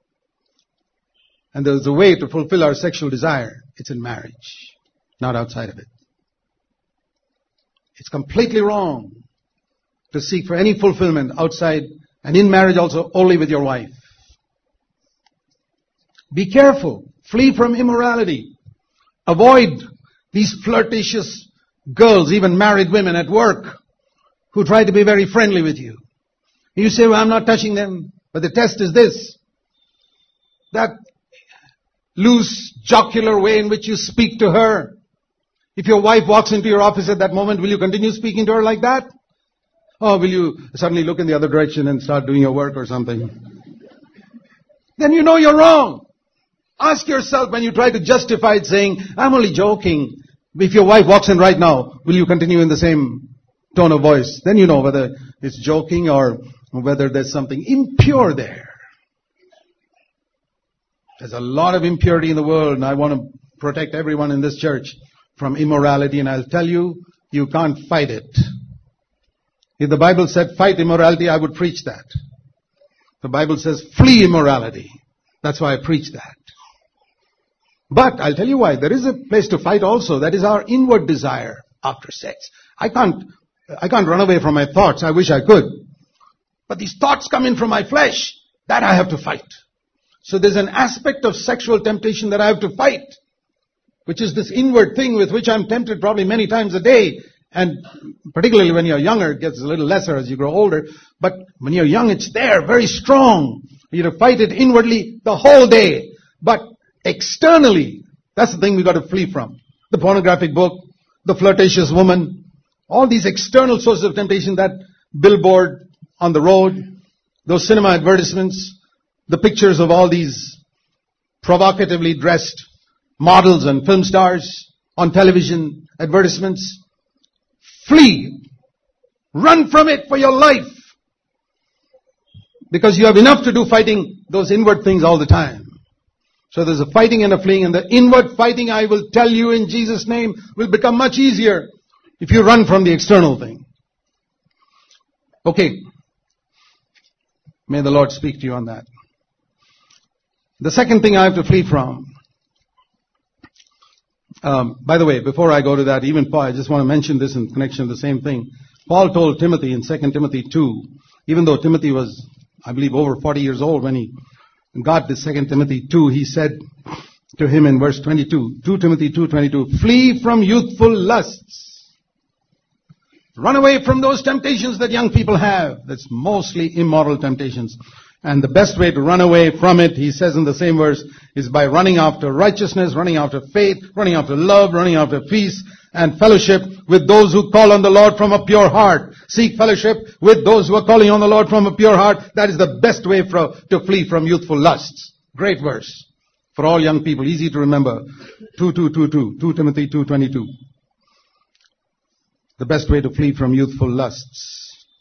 And there's a way to fulfill our sexual desire. It's in marriage, not outside of it. It's completely wrong to seek for any fulfillment outside and in marriage also only with your wife. Be careful. Flee from immorality. Avoid these flirtatious girls, even married women at work, who try to be very friendly with you. You say, well, I'm not touching them. But the test is this. That loose, jocular way in which you speak to her. If your wife walks into your office at that moment, will you continue speaking to her like that? Or will you suddenly look in the other direction and start doing your work or something? Then you know you're wrong. Ask yourself when you try to justify it saying, I'm only joking. If your wife walks in right now, will you continue in the same tone of voice? Then you know whether it's joking or whether there's something impure there. There's a lot of impurity in the world, and I want to protect everyone in this church from immorality, and I'll tell you, you can't fight it. If the Bible said fight immorality, I would preach that. The Bible says flee immorality. That's why I preach that. But I'll tell you why. There is a place to fight also. That is our inward desire after sex. I can't, I can't run away from my thoughts. I wish I could. But these thoughts come in from my flesh. That I have to fight. So there's an aspect of sexual temptation that I have to fight, which is this inward thing with which I'm tempted probably many times a day. And particularly when you're younger, it gets a little lesser as you grow older. But when you're young, it's there, very strong. You have to fight it inwardly the whole day. But externally, that's the thing we've got to flee from. The pornographic book, the flirtatious woman, all these external sources of temptation, that billboard on the road, those cinema advertisements, the pictures of all these provocatively dressed models and film stars on television advertisements. Flee. Run from it for your life. Because you have enough to do fighting those inward things all the time. So there's a fighting and a fleeing, and the inward fighting, I will tell you in Jesus' name, will become much easier if you run from the external thing. Okay. May the Lord speak to you on that. The second thing I have to flee from. Um, by the way, before I go to that, even Paul, I just want to mention this in connection to the same thing. Paul told Timothy in Second Timothy two, even though Timothy was, I believe, over forty years old when he got the Second Timothy two, he said to him in verse twenty-two, Second Timothy two twenty-two, flee from youthful lusts. Run away from those temptations that young people have. That's mostly immoral temptations. And the best way to run away from it, he says in the same verse, is by running after righteousness, running after faith, running after love, running after peace, and fellowship with those who call on the Lord from a pure heart. Seek fellowship with those who are calling on the Lord from a pure heart. That is the best way for, to flee from youthful lusts. Great verse. For all young people, easy to remember. two two two two, Second Timothy two twenty-two. The best way to flee from youthful lusts.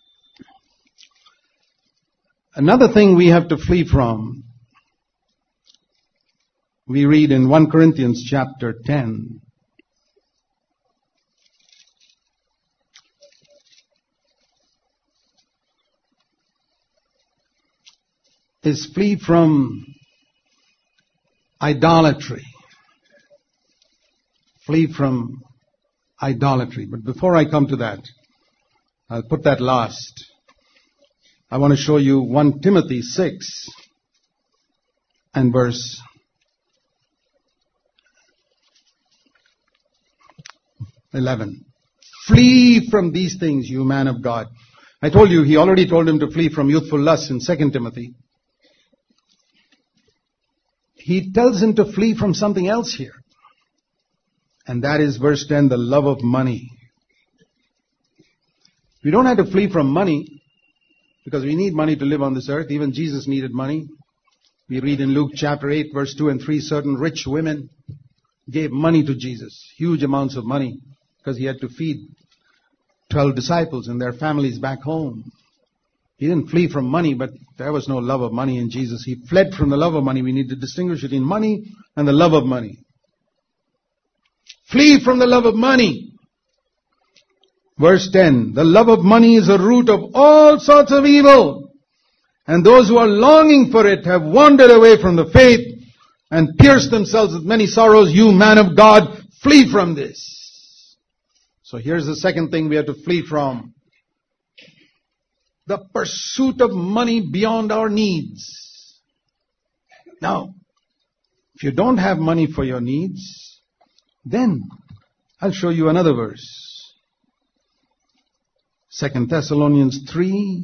Another thing we have to flee from, we read in First Corinthians chapter ten. Is flee from idolatry. Flee from idolatry. But before I come to that, I'll put that last. I want to show you First Timothy six and verse eleven. Flee from these things, you man of God. I told you, he already told him to flee from youthful lusts in Second Timothy. He tells him to flee from something else here. And that is verse ten, the love of money. We don't have to flee from money, because we need money to live on this earth. Even Jesus needed money. We read in Luke chapter eight, verse two and three, certain rich women gave money to Jesus. Huge amounts of money. Because he had to feed twelve disciples and their families back home. He didn't flee from money, but there was no love of money in Jesus. He fled from the love of money. We need to distinguish between money and the love of money. Flee from the love of money. Verse ten, the love of money is a root of all sorts of evil. And those who are longing for it have wandered away from the faith and pierced themselves with many sorrows. You, man of God, flee from this. So here's the second thing we have to flee from. The pursuit of money beyond our needs. Now, if you don't have money for your needs, then I'll show you another verse. Second Thessalonians three,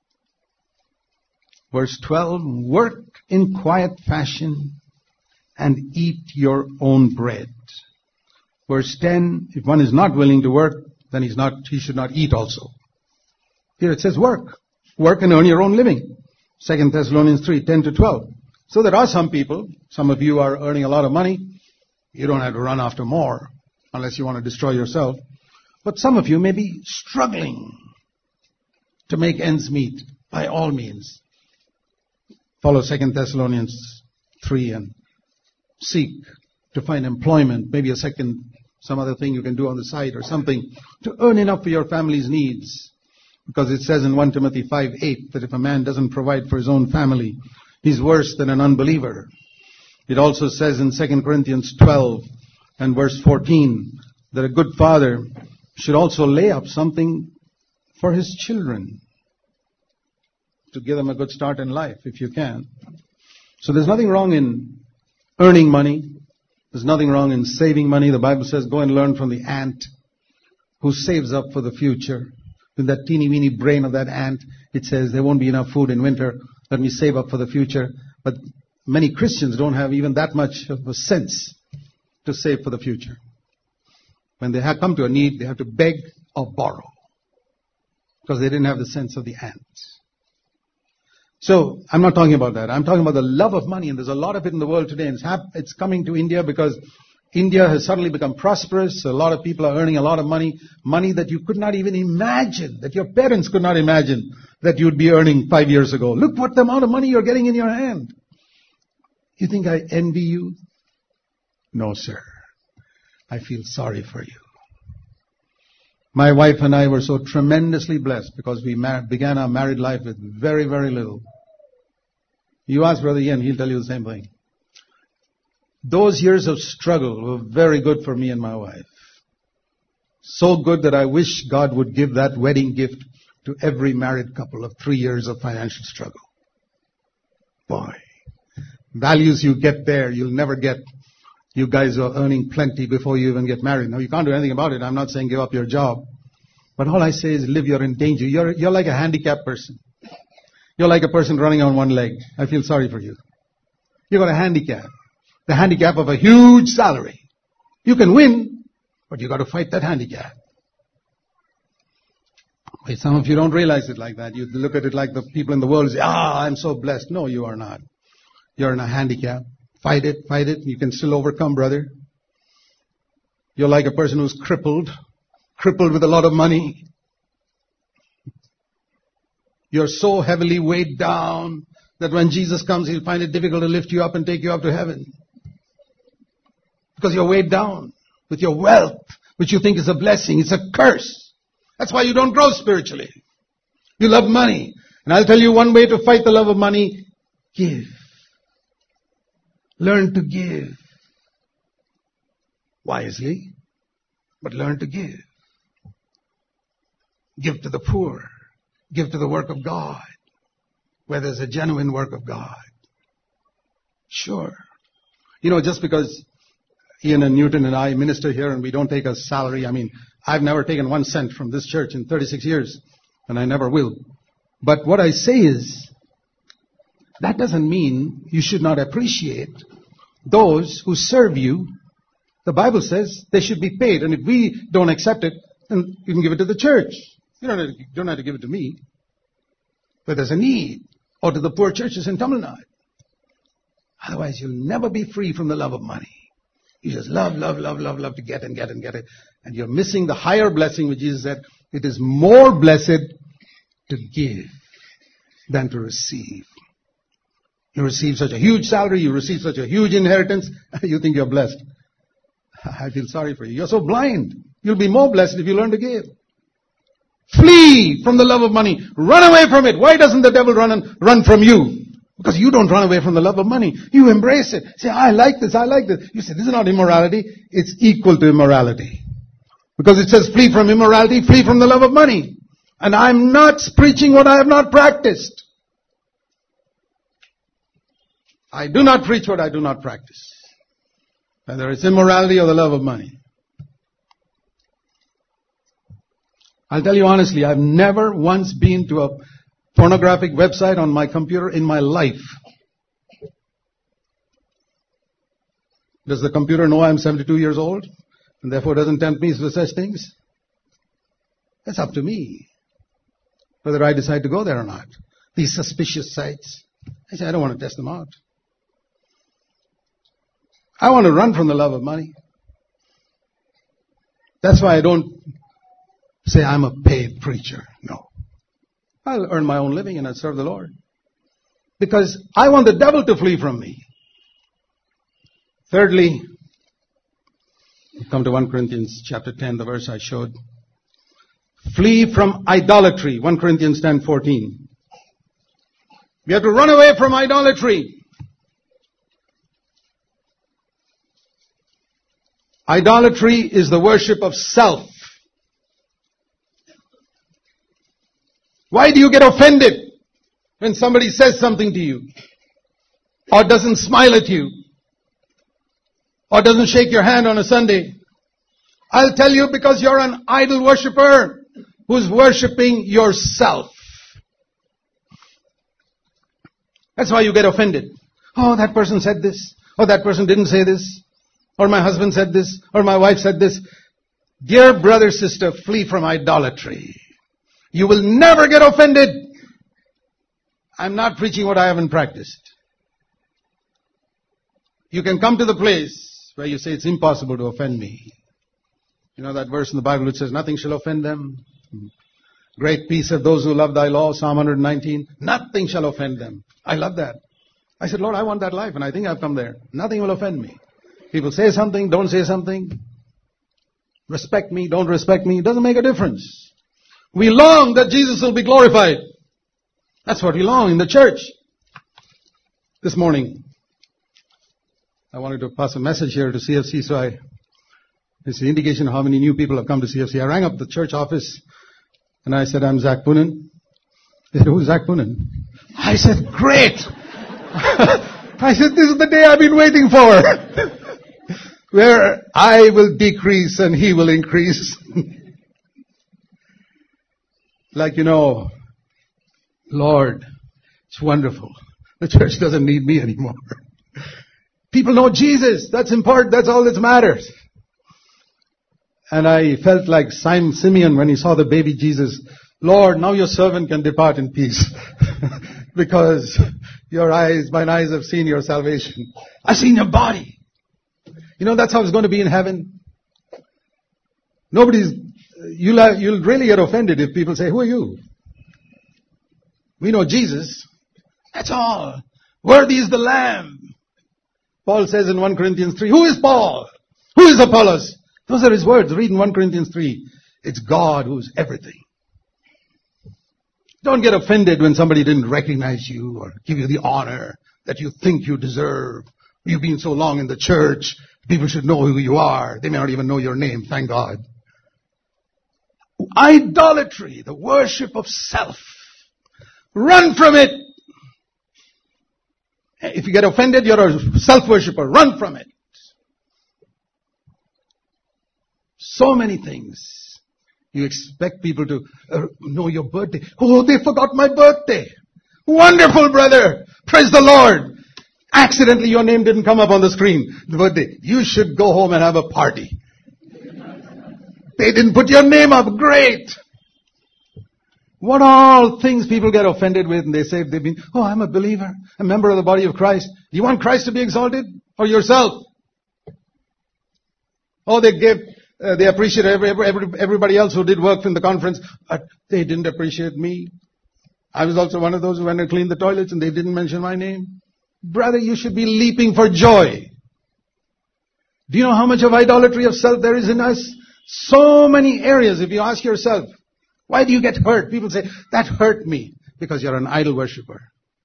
verse twelve, work in quiet fashion and eat your own bread. Verse ten, if one is not willing to work, then he's not, he should not eat also. Here it says work. Work and earn your own living. Second Thessalonians three, ten to twelve. So there are some people, some of you are earning a lot of money. You don't have to run after more unless you want to destroy yourself. But some of you may be struggling to make ends meet. By all means, follow Second Thessalonians three and seek to find employment, maybe a second, some other thing you can do on the side or something to earn enough for your family's needs. Because it says in First Timothy five eight that if a man doesn't provide for his own family, he's worse than an unbeliever. It also says in Second Corinthians twelve and verse fourteen that a good father should also lay up something for his children to give them a good start in life if you can. So there's nothing wrong in earning money. There's nothing wrong in saving money. The Bible says go and learn from the ant who saves up for the future. In that teeny weeny brain of that ant, it says there won't be enough food in winter. Let me save up for the future. But many Christians don't have even that much of a sense to save for the future. When they have come to a need, they have to beg or borrow because they didn't have the sense of the ant. So I'm not talking about that. I'm talking about the love of money, and there's a lot of it in the world today. And it's, hap- it's coming to India because India has suddenly become prosperous. A lot of people are earning a lot of money, money that you could not even imagine, that your parents could not imagine that you'd be earning five years ago. Look what the amount of money you're getting in your hand. You think I envy you? No, sir. I feel sorry for you. My wife and I were so tremendously blessed because we mar- began our married life with very, very little. You ask Brother Ian, he'll tell you the same thing. Those years of struggle were very good for me and my wife. So good that I wish God would give that wedding gift to every married couple of three years of financial struggle. Boy, values you get there, you'll never get. You guys are earning plenty before you even get married. Now, you can't do anything about it. I'm not saying give up your job. But all I say is live, you're in danger. You're, you're like a handicapped person. You're like a person running on one leg. I feel sorry for you. You've got a handicap. The handicap of a huge salary. You can win, but you've got to fight that handicap. Wait, some of you don't realize it like that. You look at it like the people in the world say, ah, I'm so blessed. No, you are not. You're in a handicap. Fight it, fight it. You can still overcome, brother. You're like a person who's crippled, crippled with a lot of money. You're so heavily weighed down that when Jesus comes, he'll find it difficult to lift you up and take you up to heaven. Because you're weighed down with your wealth, which you think is a blessing. It's a curse. That's why you don't grow spiritually. You love money. And I'll tell you one way to fight the love of money. Give. Learn to give. Wisely, but learn to give. Give to the poor. Give to the work of God, where there's a genuine work of God. Sure. You know, just because Ian and Newton and I minister here and we don't take a salary, I mean, I've never taken one cent from this church in thirty-six years, and I never will. But what I say is, that doesn't mean you should not appreciate those who serve you. The Bible says they should be paid, and if we don't accept it, then you can give it to the church. You don't have to, you don't have to give it to me. But there's a need. Or to the poor churches in Tamil Nadu. Otherwise, you'll never be free from the love of money. You just love, love, love, love, love to get and get and get it. And you're missing the higher blessing which Jesus said, it is more blessed to give. than to receive. You receive such a huge salary, you receive such a huge inheritance, you think you're blessed. I feel sorry for you. You're so blind. You'll be more blessed if you learn to give. Flee from the love of money. Run away from it. Why doesn't the devil run and run from you? Because you don't run away from the love of money. You embrace it. Say, I like this, I like this. You say, this is not immorality. It's equal to immorality. Because it says flee from immorality, flee from the love of money. And I'm not preaching what I have not practiced. I do not preach what I do not practice. Whether it's immorality or the love of money. I'll tell you honestly, I've never once been to a pornographic website on my computer in my life. Does the computer know I'm seventy-two years old and therefore doesn't tempt me to such things? That's up to me, whether I decide to go there or not. These suspicious sites, I say I don't want to test them out. I want to run from the love of money. That's why I don't say I'm a paid preacher. No. I'll earn my own living and I'll serve the Lord. Because I want the devil to flee from me. Thirdly, come to First Corinthians chapter ten, the verse I showed. Flee from idolatry. First Corinthians ten fourteen. We have to run away from idolatry. Idolatry is the worship of self. Why do you get offended when somebody says something to you? Or doesn't smile at you? Or doesn't shake your hand on a Sunday? I'll tell you, because you're an idol worshiper who's worshiping yourself. That's why you get offended. Oh, that person said this. Or that person didn't say this. Or my husband said this. Or my wife said this. Dear brother, sister, flee from idolatry. You will never get offended. I'm not preaching what I haven't practiced. You can come to the place where you say it's impossible to offend me. You know that verse in the Bible which says nothing shall offend them. Great peace of those who love thy law, Psalm one nineteen. Nothing shall offend them. I love that. I said, Lord, I want that life, and I think I've come there. Nothing will offend me. People say something, don't say something. Respect me, don't respect me. It doesn't make a difference. We long that Jesus will be glorified. That's what we long in the church. This morning, I wanted to pass a message here to C F C, so I, it's an indication of how many new people have come to C F C. I rang up the church office and I said, I'm Zach Poonen. They said, who's Zach Poonen? I said, great. I said, this is the day I've been waiting for. Where I will decrease and he will increase. Like, you know, Lord, it's wonderful. The church doesn't need me anymore. People know Jesus. That's important. That's all that matters. And I felt like Simon Simeon when he saw the baby Jesus. Lord, now your servant can depart in peace. Because your eyes, mine eyes have seen your salvation. I've seen your body. You know, that's how it's going to be in heaven. Nobody's, you'll, you'll really get offended if people say, who are you? We know Jesus. That's all. Worthy is the Lamb. Paul says in First Corinthians three, who is Paul? Who is Apollos? Those are his words. Read in First Corinthians three. It's God who's everything. Don't get offended when somebody didn't recognize you or give you the honor that you think you deserve. You've been so long in the church. People should know who you are. They may not even know your name, thank God. Idolatry, the worship of self. Run from it. If you get offended, you're a self-worshipper. Run from it. So many things. You expect people to uh, know your birthday. Oh, they forgot my birthday. Wonderful, brother. Praise the Lord. Accidentally, your name didn't come up on the screen. The birthday. You should go home and have a party. They didn't put your name up. Great. What all things people get offended with, and they say they've been, oh, I'm a believer, a member of the body of Christ. Do you want Christ to be exalted or yourself? Oh, they give, uh, they appreciate every, every, everybody else who did work in the conference, but they didn't appreciate me. I was also one of those who went and cleaned the toilets and they didn't mention my name. Brother, you should be leaping for joy. Do you know how much of idolatry of self there is in us? So many areas. If you ask yourself, why do you get hurt? People say, that hurt me. Because you're an idol worshiper.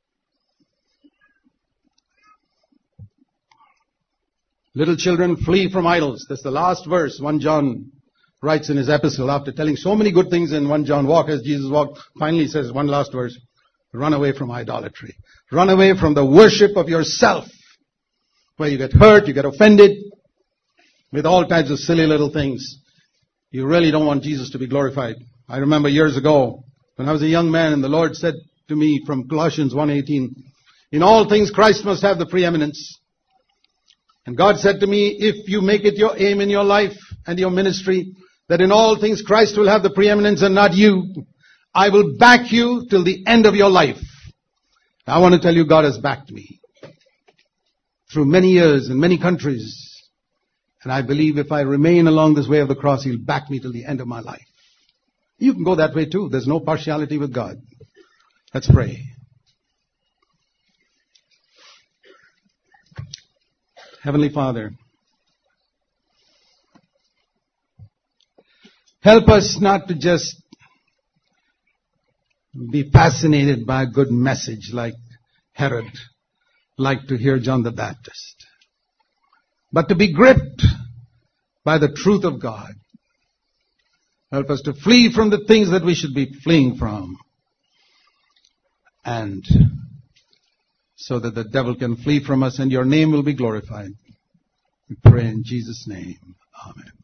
Little children, flee from idols. That's the last verse. First John writes in his epistle, after telling so many good things in First John, walk as Jesus walked, finally says one last verse, run away from idolatry. Run away from the worship of yourself, where you get hurt, you get offended with all types of silly little things. You really don't want Jesus to be glorified. I remember years ago, when I was a young man, and the Lord said to me from Colossians one eighteen, in all things Christ must have the preeminence. And God said to me, if you make it your aim in your life and your ministry, that in all things Christ will have the preeminence and not you, I will back you till the end of your life. I want to tell you, God has backed me through many years in many countries. And I believe if I remain along this way of the cross, He'll back me till the end of my life. You can go that way too. There's no partiality with God. Let's pray. Heavenly Father, help us not to just be fascinated by a good message like Herod liked to hear John the Baptist, but to be gripped by the truth of God. Help us to flee from the things that we should be fleeing from, and so that the devil can flee from us and your name will be glorified. We pray in Jesus' name. Amen.